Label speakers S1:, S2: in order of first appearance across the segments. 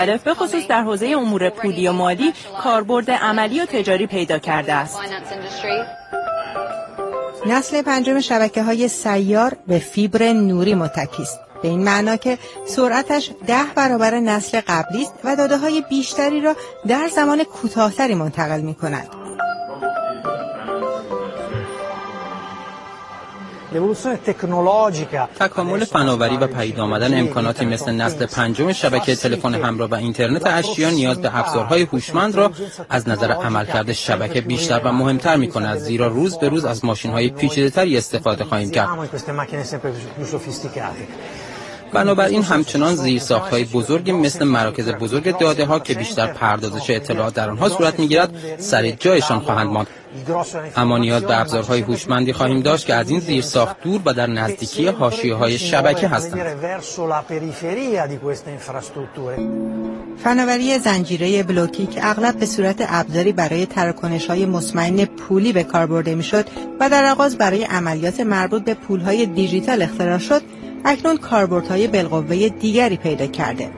S1: مختلف به خصوص در حوزه امور پولی و مالی کاربرد عملی و تجاری پیدا کرده است.
S2: نسل پنجم شبکه‌های سیار به فیبر نوری متکی است. به این معنا که سرعتش 10 برابر نسل قبلی است و داده‌های بیشتری را در زمان کوتاه‌تری منتقل می‌کند.
S3: تکامل فناوری و پدید آمدن امکاناتی مثل نسل پنجم شبکه تلفن همراه و اینترنت اشیا نیاز به ابزارهای هوشمند را از نظر عملکرد شبکه بیشتر و مهمتر می‌کند، زیرا روز به روز از ماشین‌های پیچیده‌تری استفاده خواهیم کرد. بنابراین همچنان زیرساخت‌های بزرگی مثل مراکز بزرگ داده‌ها که بیشتر پردازش اطلاعات در آنها صورت می‌گیرد سر جایشان خواهند ماند. اما نیاز به ابزارهای هوشمندی خواهیم داشت که از این زیرساخت دور و در نزدیکی حاشیه‌های شبکه هستند.
S2: فناوری زنجیره بلوکی که اغلب به صورت ابزاری برای تراکنش‌های مطمئن پولی به کار برده می‌شد و در آغاز برای عملیات مربوط به پول‌های دیجیتال اختراع شد، اکنون کاربردهای بالقوه دیگری پیدا کرده.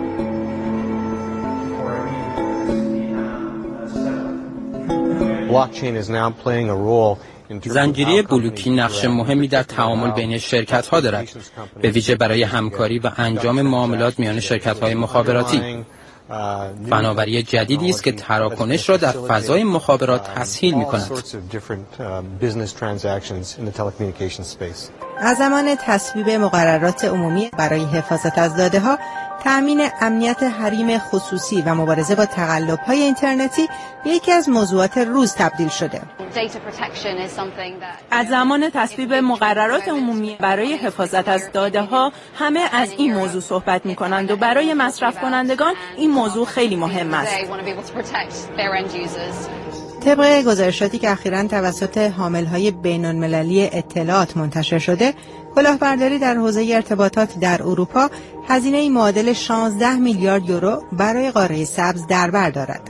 S3: زنجیره بلوکی نقش مهمی در تعامل بین شرکت‌ها دارد، به ویژه برای همکاری و انجام معاملات میان شرکت‌های مخابراتی. فناوری جدیدی است که تراکنش را در فضای مخابرات تسهیل می‌کند.
S2: از زمان تصویب مقررات عمومی برای حفاظت از داده‌ها، تأمین امنیت حریم خصوصی و مبارزه با تقلب‌های اینترنتی به یکی از موضوعات روز تبدیل شده.
S1: از زمان تصویب مقررات عمومی برای حفاظت از داده‌ها همه از این موضوع صحبت می‌کنند و برای مصرف کنندگان این موضوع خیلی مهم است.
S2: طبق گزارشاتی که اخیراً توسط حامل‌های بین‌المللی اطلاعات منتشر شده، کلاهبرداری در حوزه ارتباطات در اروپا هزینه‌ای معادل 16 میلیارد یورو برای قاره سبز در بر دارد.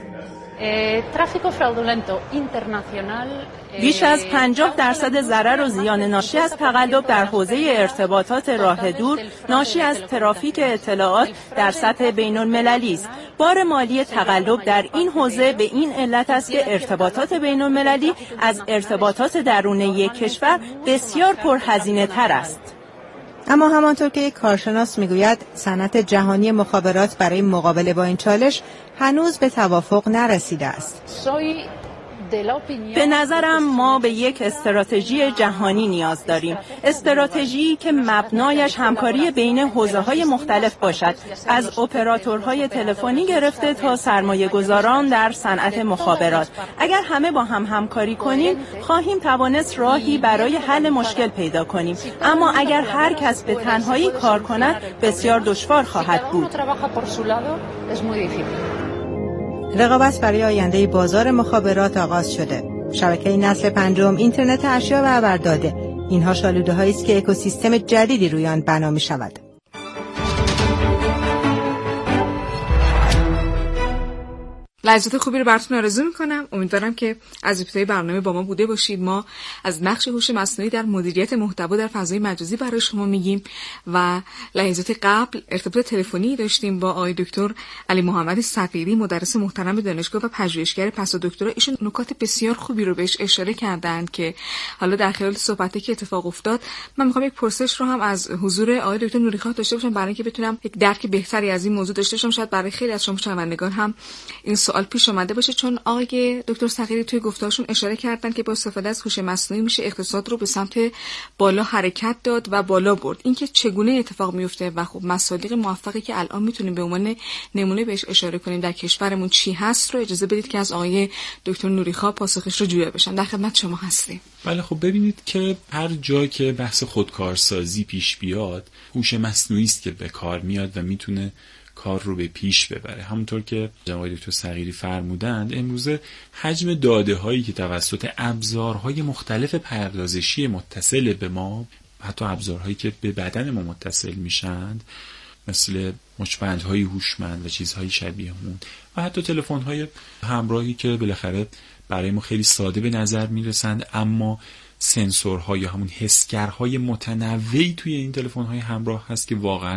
S1: بیش از 50% ضرر و زیان ناشی از تقلب در حوزه ارتباطات راه دور ناشی از ترافیک اطلاعات در سطح بین‌المللی است. بار مالی تقلب در این حوزه به این علت است که ارتباطات بین‌المللی از ارتباطات درون یک کشور بسیار پرهزینه تر است.
S2: اما همانطور که یک کارشناس میگوید، صنعت جهانی مخابرات برای مقابله با این چالش هنوز به توافق نرسیده است.
S1: به نظرم ما به یک استراتژی جهانی نیاز داریم، استراتژی که مبنایش همکاری بین حوزه‌های مختلف باشد، از اپراتورهای تلفنی گرفته تا سرمایه‌گذاران در صنعت مخابرات. اگر همه با هم همکاری کنیم، خواهیم توانست راهی برای حل مشکل پیدا کنیم، اما اگر هر کس به تنهایی کار کند، بسیار دشوار خواهد بود.
S2: رقابت برای آینده بازار مخابرات آغاز شده. شبکه نسل پنجم، اینترنت اشیا و ابرداده، اینها شالوده‌هایی است که اکوسیستم جدیدی روی آن بنا می‌شود.
S4: لحظات خوبی رو براتون آرزو میکنم. امیدوارم که از ابتدای برنامه با ما بوده باشید. ما از نقش هوش مصنوعی در مدیریت محتوا در فضای مجازی برای شما میگیم و لحظات قبل ارتباط تلفنی داشتیم با آقای دکتر علی محمد صفیری، مدرس محترم دانشگاه و پژوهشگر پس دکترا. ایشون نکات بسیار خوبی رو بهش اشاره کردند که حالا در خلال صحبتی که اتفاق افتاد من میخوام یک پرسش رو هم از حضور آقای دکتر نوریخواه داشته باشم برای اینکه بتونم یک درک بهتری از این موضوع داشته باشم. شاید برای خیلی از شما شنوندگان هم این سوال پیش اومده باشه، چون آقای دکتر صغیری توی گفتارشون اشاره کردن که با استفاده از هوش مصنوعی میشه اقتصاد رو به سمت بالا حرکت داد و بالا برد. اینکه چگونه اتفاق میفته و خب مصادیق موفقی که الان میتونیم به عنوان نمونه بهش اشاره کنیم در کشورمون چی هست رو اجازه بدید که از آقای دکتر نوریخواه پاسخش رو جویا بشن. در خدمت شما هستیم.
S5: بله، خب ببینید که هر جا که بحث خودکارسازی پیش بیاد، هوش مصنوعی است که به کار میاد و میتونه کار رو به پیش ببره. همونطور که جناب دکتر صغیری فرمودند، امروزه حجم داده هایی که توسط ابزارهای مختلف پردازشی متصل به ما، حتی ابزارهایی که به بدن ما متصل میشند، مثل مچبندهای هوشمند و چیزهای شبیه اون و حتی تلفن‌های همراهی که بالاخره برای ما خیلی ساده به نظر میرسند، اما سنسورها یا همون حسگرهای متنوعی توی این تلفن‌های همراه هست که واقعاً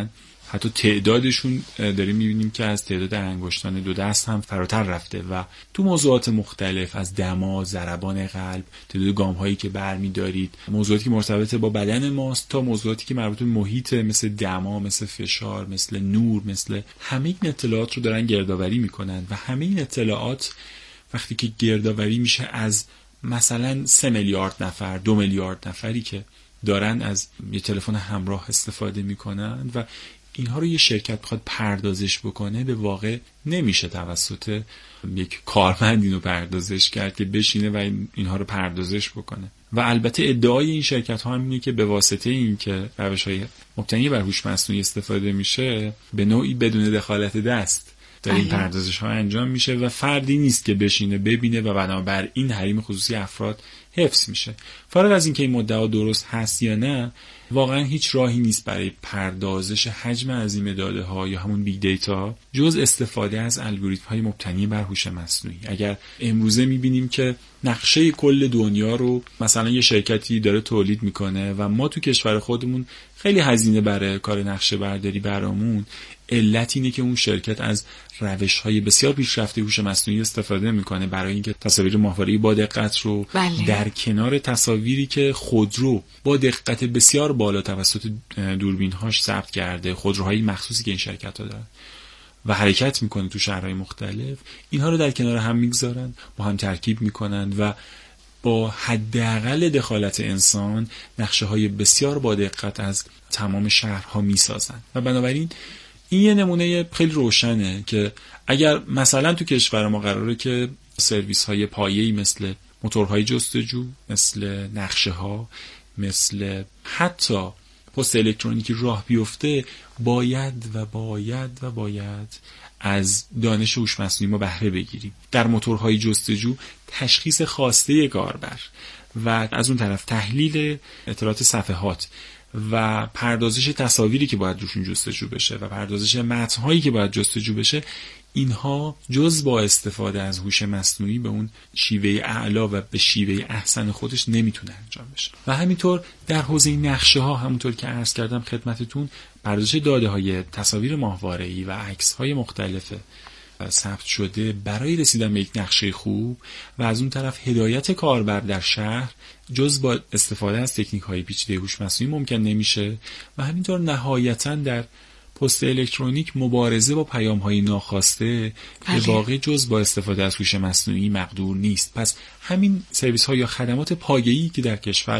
S5: حتی تعدادشون داریم میبینیم که از تعداد انگشتان دو دست هم فراتر رفته و تو موضوعات مختلف از دما، ضربان قلب، تعداد گام هایی که برمی‌دارید، موضوعاتی که مرتبط با بدن ماست تا موضوعاتی که مربوط به محیط مثل دما، مثل فشار، مثل نور، مثل همه این اطلاعات رو دارن گردآوری میکنن و همه این اطلاعات وقتی که گردآوری میشه از مثلا 3 میلیارد نفر، 2 میلیارد نفری که دارن از یه تلفن همراه استفاده میکنن و اینها رو یه شرکت بخواد پردازش بکنه، به واقع نمیشه توسط یک کارمند اینو پردازش کرد که بشینه و اینها رو پردازش بکنه. و البته ادعای این شرکت ها هم اینه که به واسطه این که روش‌های مبتنی بر هوش مصنوعی استفاده میشه، به نوعی بدون دخالت دست در این پردازش ها انجام میشه و فردی نیست که بشینه ببینه و بنابراین حریم خصوصی افراد حفظ میشه. فارغ از اینکه این مدعا درست هست یا نه، واقعا هیچ راهی نیست برای پردازش حجم عظیم داده ها یا همون بیگ دیتا جز استفاده از الگوریتم های مبتنی بر هوش مصنوعی. اگر امروزه میبینیم که نقشه کل دنیا رو مثلا یه شرکتی داره تولید میکنه و ما تو کشور خودمون خیلی هزینه برای کار نقشه برداری برامون، علت اینه که اون شرکت از روش‌های بسیار پیشرفته هوش مصنوعی استفاده میکنه برای اینکه تصاویر ماهواره‌ای با دقت رو در کنار تصاویری که خودرو با دقت بسیار بالا توسط دوربین‌هاش ثبت کرده، خودروهای مخصوصی که این شرکت‌ها دارن و حرکت میکنه تو شهرهای مختلف، اینها رو در کنار هم میگذارن، با هم ترکیب میکنن و با حداقل دخالت انسان نقشه‌های بسیار با دقت از تمام شهرها میسازن. و بنابراین این یه نمونه خیلی روشنه که اگر مثلا تو کشور ما قراره که سرویس‌های پایه‌ای مثل موتورهای جستجو، مثل نقشه‌ها، مثل حتی پست الکترونیکی راه بیفته، باید از دانش هوش مصنوعی ما بهره بگیریم. در موتورهای جستجو تشخیص خواسته کاربر و از اون طرف تحلیل اطلاعات صفحات و پردازش تصاویری که باید روشون جستجو بشه و پردازش متن‌هایی که باید جستجو بشه، اینها جز با استفاده از هوش مصنوعی به اون شیوه اعلا و به شیوه احسن خودش نمیتونه انجام بشه. و همینطور در حوزه نقشه ها، همونطور که عرض کردم خدمتتون، پردازش داده های تصاویر ماهواره‌ای و عکس های مختلف ثبت شده برای رسیدن به یک نقشه خوب و از اون طرف هدایت کاربر در شهر جز با استفاده از تکنیک های پیچیده هوش مصنوعی ممکن نمیشه. و همینطور نهایتاً در پست الکترونیک مبارزه با پیام های ناخواسته به واقع جز با استفاده از هوش مصنوعی مقدور نیست. پس همین سرویس ها یا خدمات پایه‌ای که در کشور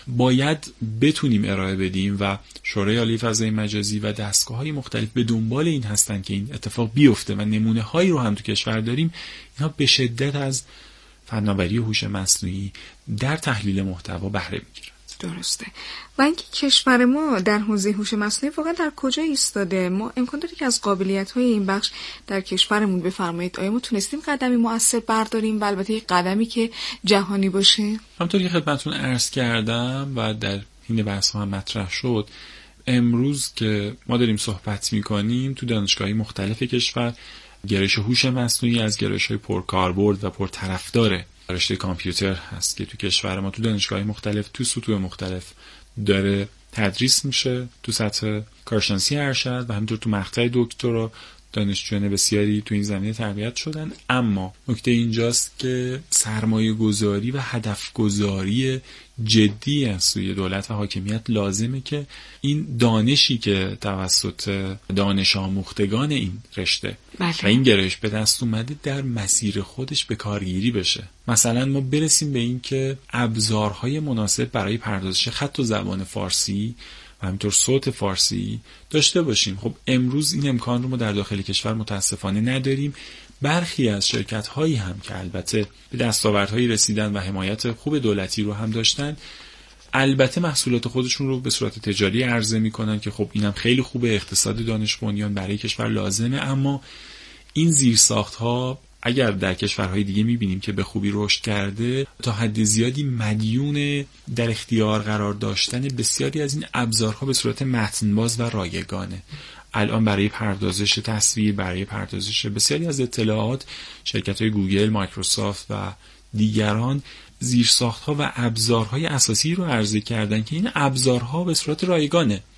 S5: باید بتونیم ارائه بدیم و شورای عالی فضای مجازی و دستگاه‌های مختلف به دنبال این هستن که این اتفاق بیفته و نمونه هایی رو هم تو کشور داریم، اینها به شدت از فناوری هوش مصنوعی در تحلیل محتوا بهره میگیرن.
S4: درسته. و اینکه کشور ما در حوزه هوش مصنوعی واقعا در کجا ایستاده؟ ما امکان داره که از قابلیت‌های این بخش در کشورمون بفرمایید آیا ما تونستیم قدمی مؤثر برداریم و البته یک قدمی که جهانی باشه؟
S5: همونطور که خدمتتون عرض کردم و در این بحث هم مطرح شد، امروز که ما داریم صحبت می‌کنیم تو دانشگاه‌های مختلف کشور گرایش هوش مصنوعی از گرایش‌های پرکاربرد و پرطرفدار رشته کامپیوتر هست که تو کشور ما تو دانشگاه‌های مختلف تو سطوح مختلف داره تدریس میشه، تو سطح کارشناسی ارشد و همینطور تو مقطع دکترا دانشجویان بسیاری تو این زمینه تربیت شدن. اما نکته اینجاست که سرمایه گذاری و هدف گذاری جدی از سوی دولت و حاکمیت لازمه که این دانشی که توسط دانش آموختگان این رشته و این گرایش به دست اومده در مسیر خودش به کارگیری بشه. مثلا ما برسیم به این که ابزارهای مناسب برای پردازش خط و زبان فارسی و همینطور صوت فارسی داشته باشیم. خب امروز این امکان رو ما در داخل کشور متاسفانه نداریم. برخی از شرکت هایی هم که البته به دستاوردهایی رسیدن و حمایت خوب دولتی رو هم داشتن، البته محصولات خودشون رو به صورت تجاری عرضه میکنن که خب اینم خیلی خوبه، اقتصاد دانش بنیان برای کشور لازمه، اما این زیرساخت ها اگر در کشورهای دیگه میبینیم که به خوبی رشد کرده، تا حد زیادی مدیون در اختیار قرار داشتن بسیاری از این ابزارها به صورت متن‌باز و رایگانه. الان برای پردازش تصویر، برای پردازش بسیاری از اطلاعات، شرکت‌های گوگل، مایکروسافت و دیگران زیرساخت‌ها و ابزارهای اساسی رو عرضه کردن که این ابزارها به صورت رایگانه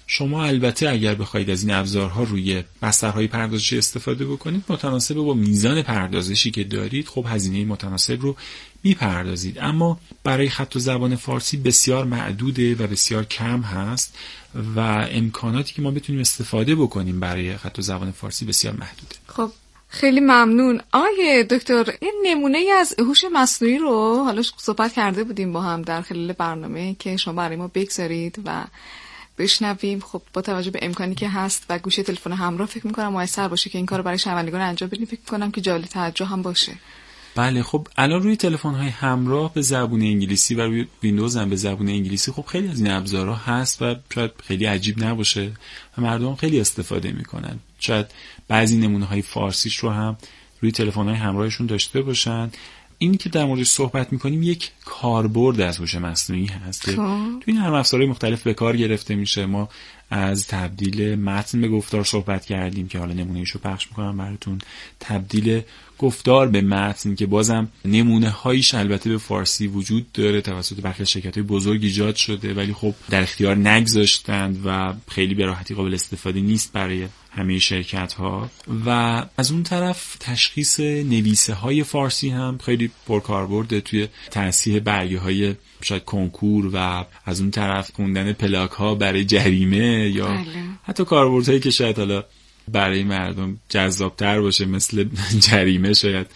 S5: شما البته اگر بخواید از این ابزارها روی بسترهای پردازشی استفاده بکنید، متناسب با میزان پردازشی که دارید خب هزینه متناسب رو میپردازید. اما برای خط و زبان فارسی بسیار معدوده و بسیار کم هست و امکاناتی که ما بتونیم استفاده بکنیم برای خط و زبان فارسی بسیار محدوده.
S4: خب خیلی ممنون. آقای دکتر، این نمونه ای از هوش مصنوعی رو حالا صحبت کرده بودیم با هم در خلال برنامه که شما برای ما بگذارید و بشنویم. خب با توجه به امکانی که هست و گوشی تلفن همراه فکر می‌کنم میسر باشه که این کارو برای شنوندگان انجام بدیم. فکر می‌کنم که جالب توجه هم باشه.
S5: بله، خب الان روی تلفن‌های همراه به زبان انگلیسی و روی ویندوز هم به زبان انگلیسی خب خیلی از این ابزارها هست و شاید خیلی عجیب نباشه و مردم خیلی استفاده می‌کنن. شاید بعضی نمونه‌های فارسیش رو هم روی تلفن‌های همراهشون داشته باشن. این که در موردش صحبت می‌کنیم یک کاربرد از هوش مصنوعی هست که تو این نرم افزارهای مختلف به کار گرفته میشه. ما از تبدیل متن به گفتار صحبت کردیم که حالا نمونه‌ایشو پخش می‌کنم براتون. تبدیل گفتار به متن که بازم نمونه‌هایش البته به فارسی وجود داره، توسط برخی از شرکت‌های بزرگ ایجاد شده ولی خب در اختیار نگذاشتند و خیلی به راحتی قابل استفاده نیست برای همه شرکت‌ها. و از اون طرف تشخیص نویسه‌های فارسی هم خیلی پرکاربرده توی تصحیح برگه‌های شاید کنکور و از اون طرف خوندن پلاک‌ها برای جریمه یا حتی کاربردهایی که شاید حالا برای مردم جذابتر باشه مثل جریمه شاید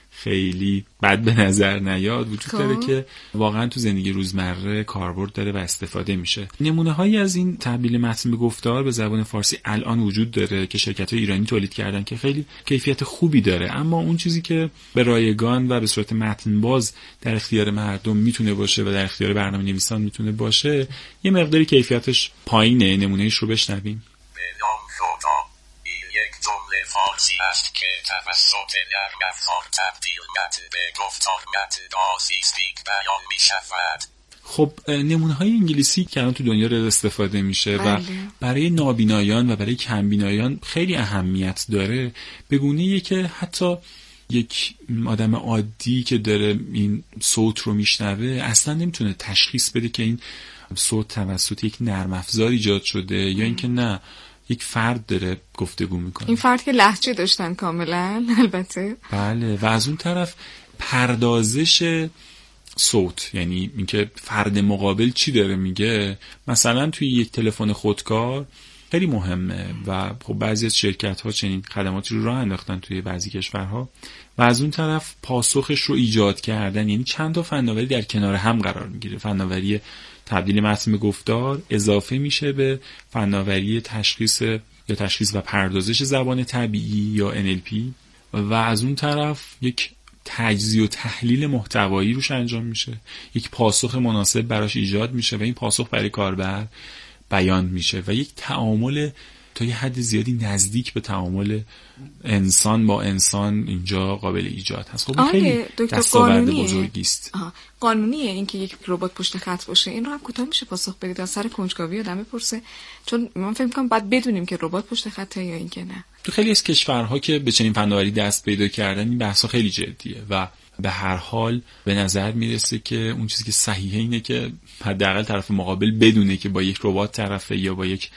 S5: خیلی بد به نظر نیاد وجود داره که واقعا تو زندگی روزمره کاربرد داره و استفاده میشه. نمونه هایی از این تبدیل متن به گفتار به زبان فارسی الان وجود داره که شرکت‌های ایرانی تولید کردن که خیلی کیفیت خوبی داره، اما اون چیزی که به رایگان و به صورت متن باز در اختیار مردم میتونه باشه و در اختیار برنامه‌نویسان میتونه باشه یه مقداری کیفیتش پایینه. نمونه‌اش رو بشنویم.
S6: جمله فارسی است که توسط نرم افزار تبدیل متن به گفتار متن آزیستیک بیان می شود.
S5: خب نمونه‌های انگلیسی که الان تو دنیا رو استفاده میشه و برای نابینایان و برای کمبینایان خیلی اهمیت داره، به گونه‌ای که حتی یک آدم عادی که داره این صوت رو میشنوه اصلا نمیتونه تشخیص بده که این صوت توسط یک نرم افزار ایجاد شده یا اینکه نه یک فرد داره گفتگو میکنه.
S4: این فرد که لهجه داشتن کاملا البته.
S5: بله، و از اون طرف پردازش صوت، یعنی اینکه فرد مقابل چی داره میگه، مثلا توی یک تلفن خودکار خیلی مهمه و خب بعضی از شرکت‌ها چنین خدماتی رو راه انداختن توی بعضی کشورها و از اون طرف پاسخش رو ایجاد کردن، یعنی چند تا فناوری در کنار هم قرار میگیره. فناوری تبدیل متن به گفتار اضافه میشه به فناوری تشخیص و پردازش زبان طبیعی یا NLP و از اون طرف یک تجزیه و تحلیل محتوایی روش انجام میشه، یک پاسخ مناسب براش ایجاد میشه و این پاسخ برای کاربر بیان میشه و یک تعامل تا یه حد زیادی نزدیک به تعامل انسان با انسان اینجا قابل ایجاد هست. خب خیلی دستاورد بزرگی است.
S4: قانونیه اینکه یک ربات پشت خط باشه؟ این رو هم کوتاه میشه پاسخ بدید؟ از سر کنجکاوی آدم بپرسه، چون من فکر می‌کنم بعد بدونیم که ربات پشت خطه یا اینکه نه.
S5: تو خیلی از کشورها که به چنین فناوری دست پیدا کردن این بحثا خیلی جدیه و به هر حال به نظر میرسه که اون چیزی که صحیحه اینه که حداقل طرف مقابل بدونه که با یک ربات طرفه یا با یک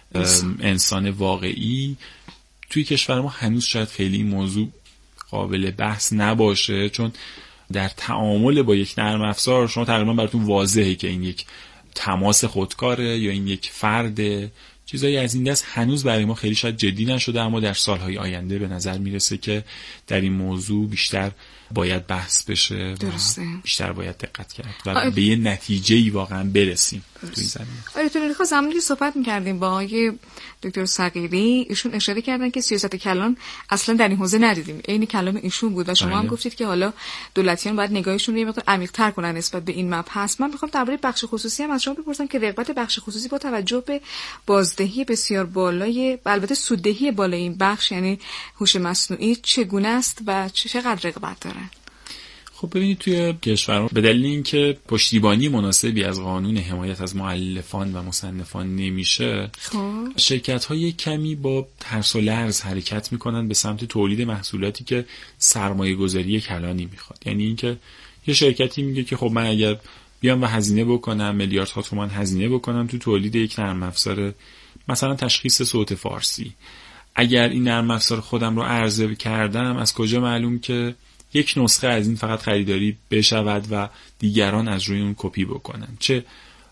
S5: انسان واقعی. توی کشور ما هنوز شاید خیلی این موضوع قابل بحث نباشه، چون در تعامل با یک نرم افزار شما تقریبا براتون واضحه که این یک تماس خودکاره یا این یک فرد. چیزایی از این دست هنوز برای ما خیلی شاید جدی نشده، اما در سالهای آینده به نظر میرسه که در این موضوع بیشتر باید بحث بشه و بیشتر باید دقت کرد و به یه نتیجه‌ای واقعا برسیم تو این زمینه.
S4: آره، تو زمانی که صحبت می‌کردیم با آقای دکتر صقیری، ایشون اشاره کردن که سیاست کلان اصلا در این حوزه ندیدیم، عین کلام ایشون بود و شما هم گفتید که حالا دولتیان باید نگاهشون رو یه مقدار عمیق‌تر کنن نسبت به این مبحث. من می‌خوام درباره بخش خصوصی هم از شما بپرسم که رغبت بخش خصوصی با توجه به بازدهی بسیار بالای، البته سوددهی بالای این بخش یعنی هوش مصنوعی چگونه است و چقدر رغبت داره؟
S5: خب ببینید توی کشورها به دلیل اینکه پشتیبانی مناسبی از قانون حمایت از مؤلفان و مصنفان نمیشه، شرکت‌ها کمی با ترس و لرز حرکت میکنن به سمت تولید محصولاتی که سرمایه‌گذاری کلانی میخواد. یعنی اینکه یه شرکتی میگه که خب من اگر بیام و هزینه بکنم، میلیاردها تومان هزینه بکنم تو تولید یک نرم افزار مثلا تشخیص صوت فارسی. اگر این نرم افزار خودم رو عرضه کردم، از کجا معلوم که یک نسخه از این فقط خریداری بشود و دیگران از روی اون کپی بکنن؟ چه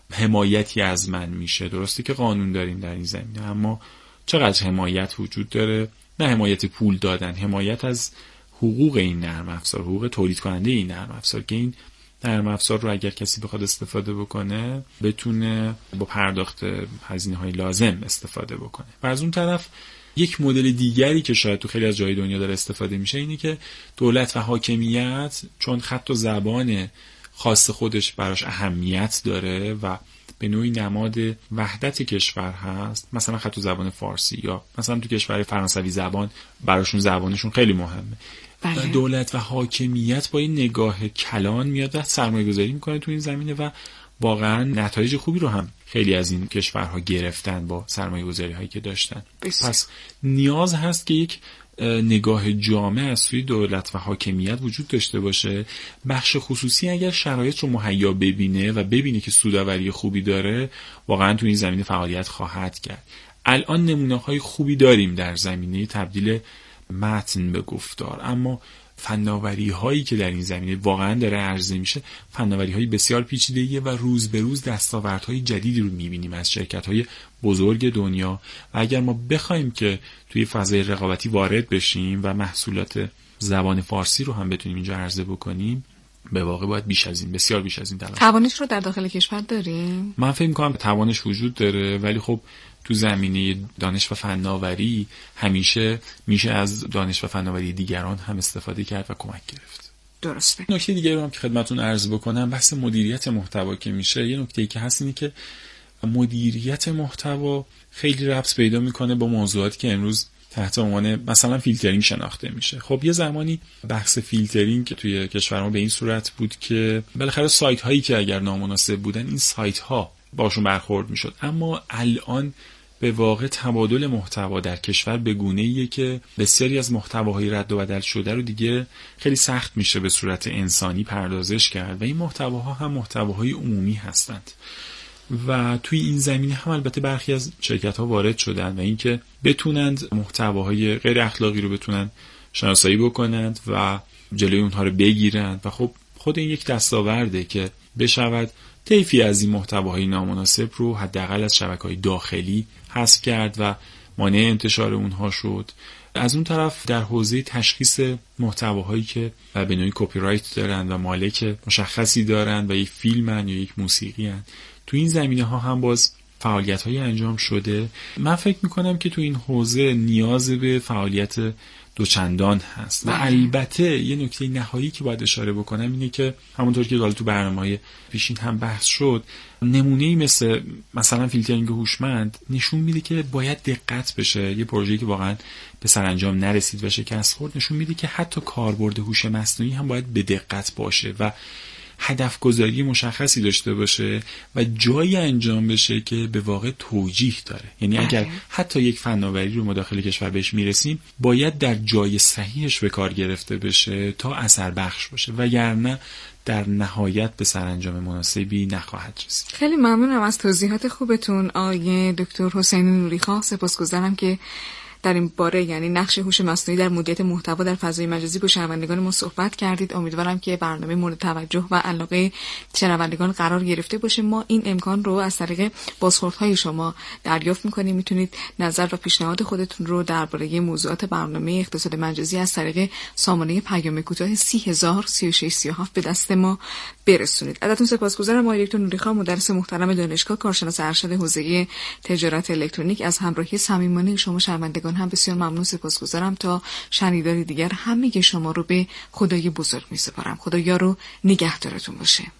S5: حمایتی از من میشه؟ درسته که قانون داریم در این زمینه، اما چقدر حمایت وجود داره؟ نه حمایت پول دادن، حمایت از حقوق این نرم افزار، حقوق تولید کننده این نرم افزار، که این نرم افزار رو اگر کسی بخواد استفاده بکنه بتونه با پرداخت هزینه‌های لازم استفاده بکنه. و از اون طرف یک مدل دیگری که شاید تو خیلی از جای دنیا داره استفاده میشه اینه که دولت و حاکمیت چون خط و زبان خاص خودش براش اهمیت داره و به نوعی نماد وحدت کشور هست، مثلا خط و زبان فارسی، یا مثلا تو کشور فرانسوی زبان براشون زبانشون خیلی مهمه. بله. دولت و حاکمیت با این نگاه کلان میاد و سرمایه‌گذاری میکنه تو این زمینه و واقعا نتایج خوبی رو هم خیلی از این کشورها گرفتن با سرمایه‌گذاری هایی که داشتن. پس نیاز هست که یک نگاه جامع از سوی دولت و حاکمیت وجود داشته باشه. بخش خصوصی اگر شرایط رو مهیا ببینه و ببینه که سودآوری خوبی داره، واقعا تو این زمینه فعالیت خواهد کرد. الان نمونه‌های خوبی داریم در زمینه تبدیل متن به گفتار، اما فناوری هایی که در این زمینه واقعا داره عرضه میشه فناوری های بسیار پیچیده‌ایه و روز به روز دستاوردهای جدیدی رو میبینیم از شرکت های بزرگ دنیا. و اگر ما بخوایم که توی فضای رقابتی وارد بشیم و محصولات زبان فارسی رو هم بتونیم اینجا عرضه بکنیم، به واقع باید بیش از این، بسیار بیش از این تلاش.
S4: توانش رو در داخل کشور داریم؟
S5: من فکر می‌کنم توانش وجود داره، ولی خب تو زمینه دانش و فناوری همیشه میشه از دانش و فناوری دیگران هم استفاده کرد و کمک گرفت.
S4: درسته.
S5: نکته دیگه رو هم که خدمتتون عرض بکنم، بحث مدیریت محتوا که میشه، یه نکته‌ای که هست اینه که مدیریت محتوا خیلی ربط پیدا میکنه با موضوعاتی که امروز تحت عنوان مثلا فیلترینگ شناخته میشه. خب یه زمانی بحث فیلترینگ که توی کشور ما به این صورت بود که بالاخره سایت هایی که اگر نامناسب بودن این سایت ها باشون برخورد میشد، اما الان به واقع تبادل محتوا در کشور به گونه‌ایه که بسیاری از محتواهای رد و بدل شده رو دیگه خیلی سخت میشه به صورت انسانی پردازش کرد و این محتواها هم محتواهای عمومی هستند. و توی این زمینه هم البته برخی از شرکت‌ها وارد شدن و اینکه بتونند محتواهای غیر اخلاقی رو بتونن شناسایی بکنند و جلوی اونها رو بگیرند. و خب خود این یک دستاورده که بشود طیفی از این محتواهای نامناسب رو حداقل از شبکه‌های داخلی حذف کرد و مانع انتشار اونها شد. از اون طرف در حوزه تشخیص محتواهایی که به نوعی کپی رایت دارن و مالک مشخصی دارن و یک فیلمن یا یک موسیقی هن، تو این زمینه ها هم باز فعالیت‌های انجام شده. من فکر می‌کنم که تو این حوزه نیاز به فعالیت دوچندان هست. و البته یه نکته نهایی که باید اشاره بکنم اینه که همونطور که حالا تو برنامه‌های پیشین هم بحث شد، نمونه‌ای مثلا فیلترینگ هوشمند نشون میده که باید دقت بشه. یه پروژه‌ای که واقعا به سرانجام نرسید و شکست خورد نشون میده که حتی کاربرد هوش مصنوعی هم باید به دقت باشه و هدف گذاری مشخصی داشته باشه و جایی انجام بشه که به واقع توجیه داره. یعنی اگر حتی یک فناوری رو ما داخل کشور بهش میرسیم باید در جای صحیحش به کار گرفته بشه تا اثر بخش باشه، وگرنه در نهایت به سرانجام مناسبی نخواهد رسید.
S4: خیلی ممنونم از توضیحات خوبتون آقای دکتر حسین نوریخواه. سپاسگزارم که در این باره، یعنی نقش هوش مصنوعی در مدیریت محتوا در فضای مجازی، با شنوندگان ما صحبت کردید. امیدوارم که برنامه مورد توجه و علاقه شنوندگان قرار گرفته باشه. ما این امکان رو از طریق بازخوردهای شما دریافت می‌کنیم. میتونید نظر و پیشنهاد خودتون رو درباره موضوعات برنامه اقتصاد مجازی از طریق سامانه پیام کوتاه 3003637 به دست ما برسونید. ازتون سپاسگزارم آقای دکتر نوریخواه، مدرس محترم دانشگاه، کارشناس ارشد حوزه تجارت الکترونیک. از همراهی صمیمانه شما شنوندگان هم بسیار ممنون، سپاسگزارم. تا شنیداری دیگر همه شما رو به خدای بزرگ می‌سپارم. خدایا رو نگهدارتون باشه.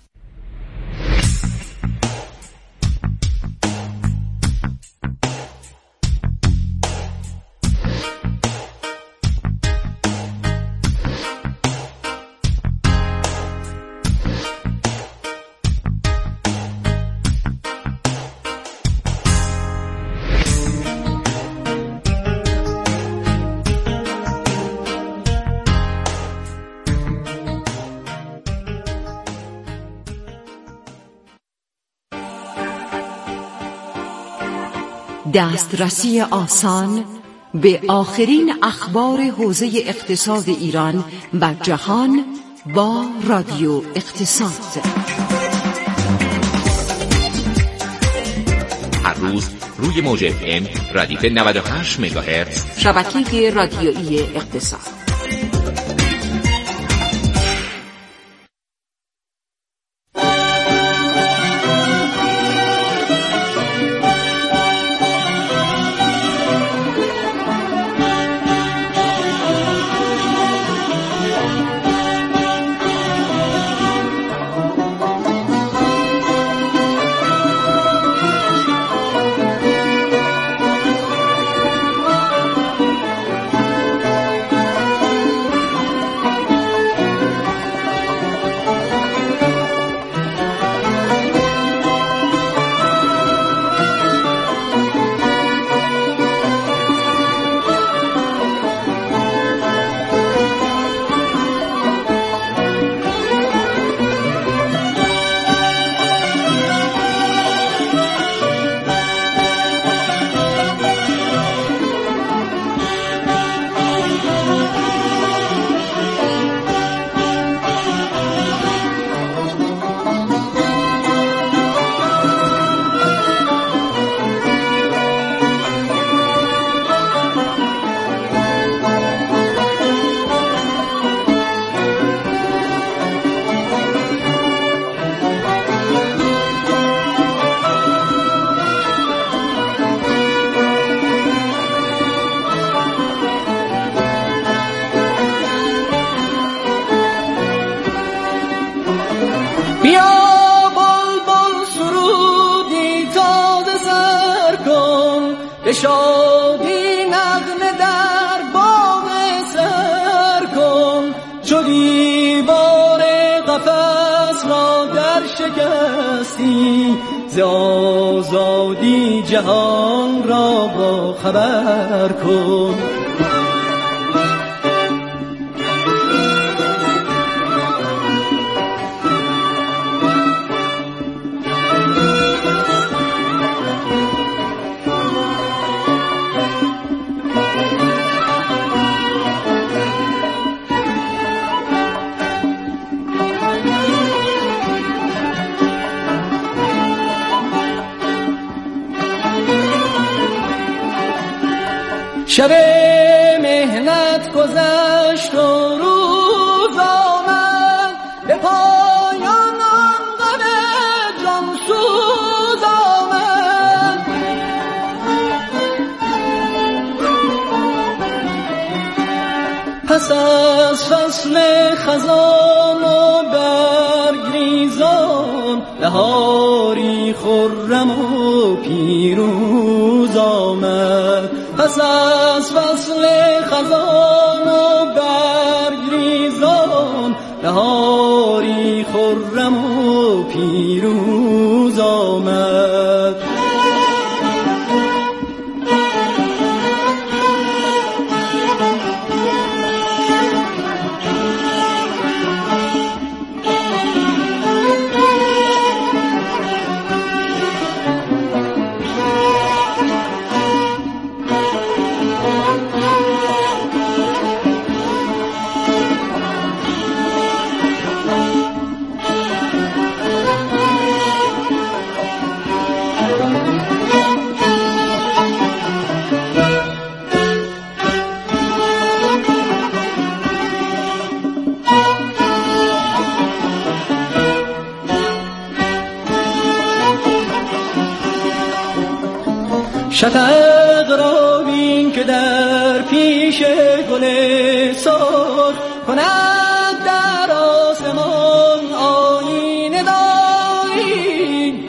S7: دسترسی آسان به آخرین اخبار حوزه اقتصاد ایران و جهان با رادیو اقتصاد.
S8: هر روز روی موج FM ردیف 98 مگاهرتز
S7: شبکه رادیویی اقتصاد.
S9: شادی نغمه در باغ سر کن، چو دیوار قفس را در شکستی، ز آزادی جهان را با خبر کن. شب مهنت گذشت و روز آمد، به پایان آن غم جانسوز آمد. پس از فصل خزان و برگریزان، بهاری خرم و پیروز آمد. پس از فصل خزان و برگریزان، بهاری خرم و پیروز آمد. شفق را بین که در پیش گل سرخ کند در آسمان آیینه داری.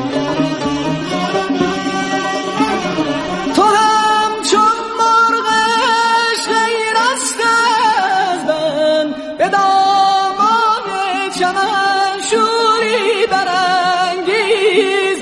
S9: تو همچون مرغ شیر است از بند، به دامان چمن شوری برانگیز.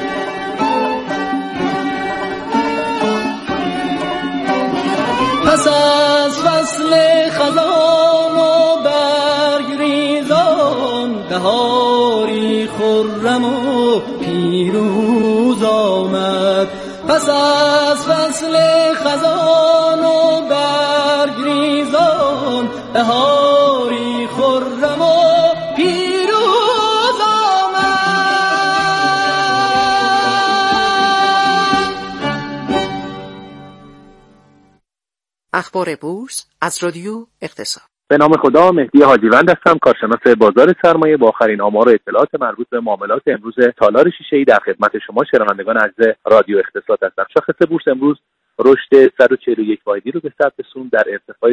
S9: پس از فصل خزان و برگریزان، بهاری خرم و پیروز آمد. پس از فصل خزان و برگریزان بهاری خرم و پیروز آمد.
S7: اخبار بورس از رادیو اقتصاد.
S10: به نام خدا، مهدی حاجیوند هستم، کارشناس بازار سرمایه. با آخرین آمار و اطلاعات مربوط به معاملات امروز تالار شیشه‌ای در خدمت شما شنوندگان عزیز رادیو اقتصاد هستم. شاخص بورس امروز رشد 141 واحدی رو به ثبت رسوند، در ارتفاع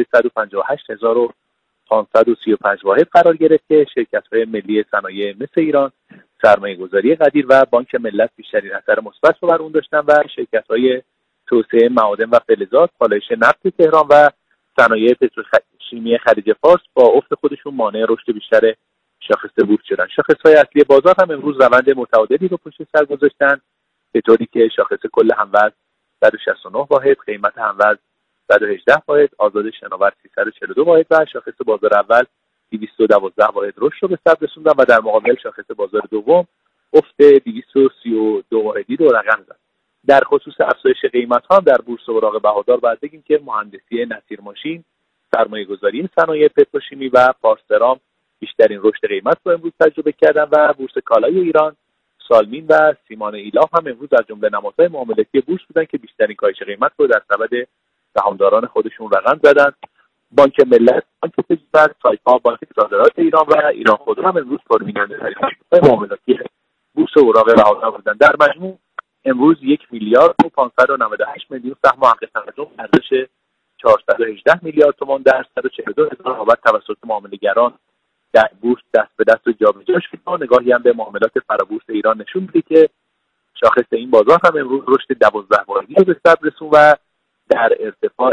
S10: 158535 واحد قرار گرفت که شرکت‌های ملی صنایع مثل ایران، سرمایه‌گذاری قدیر و بانک ملت بیشترین اثر مثبت رو بر اون داشتن و شرکت‌های توسعه معادن و فلزات، پالایش نفت تهران و صنایع پتروشیمی خلیج فارس با افت خودشون مانع رشد بیشتر شاخص بورس شدن. شاخص‌های اصلی بازار هم امروز روند متعادلی رو پشت سر گذاشتن، به طوری که شاخص کل هموزن 169 واحد، قیمت هموزن 118 واحد، آزاد شناور 342 واحد و شاخص بازار اول 212 واحد رشد رو به ثبت رسوندن و در مقابل شاخص بازار دوم افت 232 واحدی رو رقم زد. در خصوص افزایش قیمت‌ها در بورس اوراق بهادار باید بگیم که مهندسی نصیر ماشین، سرمایه‌گذاری صنایع پتروشیمی و پارسرام بیشترین رشد قیمت رو امروز تجربه کردن و بورس کالای ایران، سالمین و سیمان ایلاف هم امروز از جمله نمادهای معاملاتی بورس بودن که بیشترین کاهش قیمت رو در سبد سهامداران خودشون رقم زدن. بانک ملت، بانک تجارت، سایپا، بانک صادرات ایران و ایران خودرو هم امروز پربیننده‌ترین معاملاتی بورس اوراق بهادار بودن. در مجموع امروز 1 میلیارد و 598 میلیون سهم حق تقاضا ارزش 418 میلیارد تومان در 142,000 بابت توسط معامله‌گران در بورس دست به دست و جابجا شد. نگاهی هم به معاملات فرابورس ایران نشون میده که شاخص این بازار هم امروز رشد 12 واحدی رو به ثبت رسوند و در ارتفاع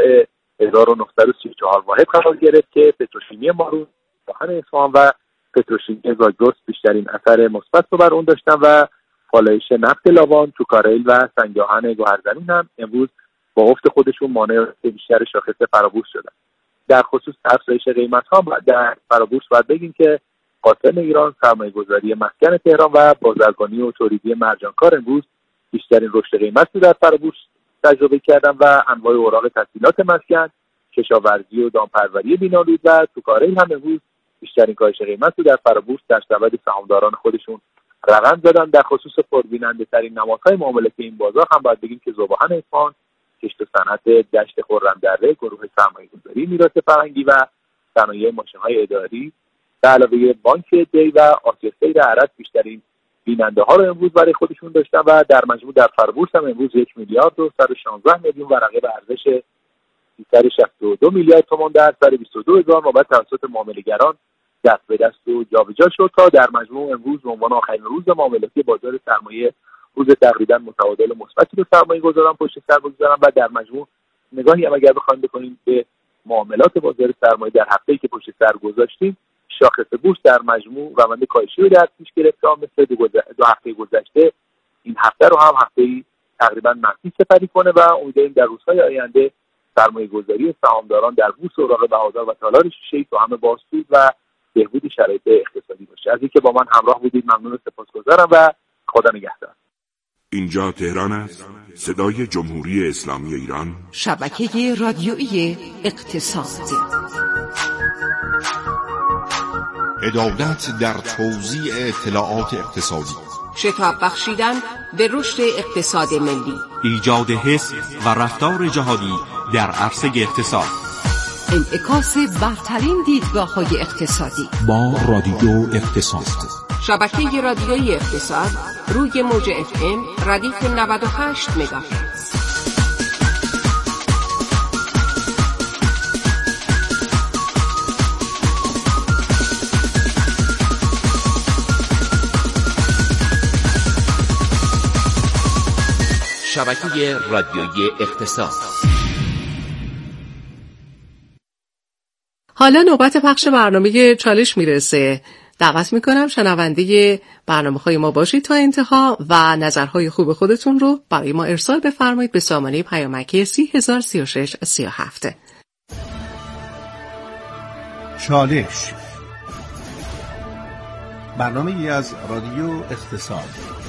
S10: 1934 واحد قرار گرفت که پتروشیمی مارون، دهن اصفهان و پتروشیمی زاگرس بیشترین اثر مثبت رو بر اون داشتن و پالایش نفت لاوان، توکارایل و سنگاهن گوهرزمین هم امروز با افت خودشون مانع بیشتر شاخص فرابورس شدن. در خصوص افزایش قیمت‌ها در فرابورس باید بگیم که قاطن ایران، سرمایه‌گذاری مسکن تهران و بازرگانی و تولیدی مرجانکار امروز بیشترین رشد قیمت رو در فرابورس تجربه کردن و انواع اوراق تسهیلات مسکن، کشاورزی و دامپروری بینالود و توکارایل هم امروز بیشترین کاهش قیمت رو در فرابورس در سبد سهامداران خودشون رقم زدن. در خصوص پربیننده‌ترین نمادهای معاملاتی این بازار هم باید بگیم که ذوب‌آهن اصفهان، کشت و صنعت دشت خرم‌دره، گروه سرمایه‌گذاری میراث فرهنگی و صنایع ماشین‌های اداری به علاوه بانک دی و آسیا سیر عرب بیشترین بیننده‌ها رو امروز برای خودشون داشتن و در مجموع در فرابورس هم امروز 1 میلیارد و 116 میلیون ورقه به ارزش 362 میلیارد تومان در 122,000 بابت توسط معامله‌گران دست به دست و جابجا شد تا در مجموع امروز به عنوان آخرین روز معاملاتی بازار سرمایه روز تقریبا متعادل مثبتی رو سرمایه‌گذاران پشت سر بگذارن و در مجموع نگاهی هم اگر بخوایم بکنیم به معاملات بازار سرمایه در هفته‌ای که پشت سر گذاشتیم، شاخص بورس در مجموع روند کاهشی رو در پیش گرفت تا مثل دو هفته گذشته این هفته رو هم هفته‌ای تقریبا منفی سپری کنه و امیدواریم در روزهای آینده سرمایه‌گذاری سهامداران در بورس اوراق بهادار و تالار شیشه‌ای تو همه بازسود و بهبود شرایط اقتصادی باشه. از اینکه با من همراه بودید ممنون و سپاسگزارم و خدا نگهدار.
S11: اینجا تهران است، صدای جمهوری اسلامی ایران،
S7: شبکه رادیویی اقتصاد.
S11: عدالت در توزیع اطلاعات اقتصادی،
S7: شتاب بخشیدن به رشد اقتصاد ملی،
S12: ایجاد حس و رفتار جهادی در عرصه اقتصاد،
S7: انعکاس برترین دیدگاه‌های اقتصادی
S12: با رادیو اقتصاد.
S7: شبکه رادیویی اقتصاد روی موج FM ردیف 98 مگاهرتز.
S8: شبکه رادیویی اقتصاد.
S13: حالا نوبت پخش برنامه چالش میرسه. دعوت میکنم شنونده برنامه‌های ما باشید تا انتها و نظرهای خوب خودتون رو برای ما ارسال بفرمایید به سامانه پیامکی 3003637.
S14: چالش، برنامه‌ای از رادیو اقتصاد.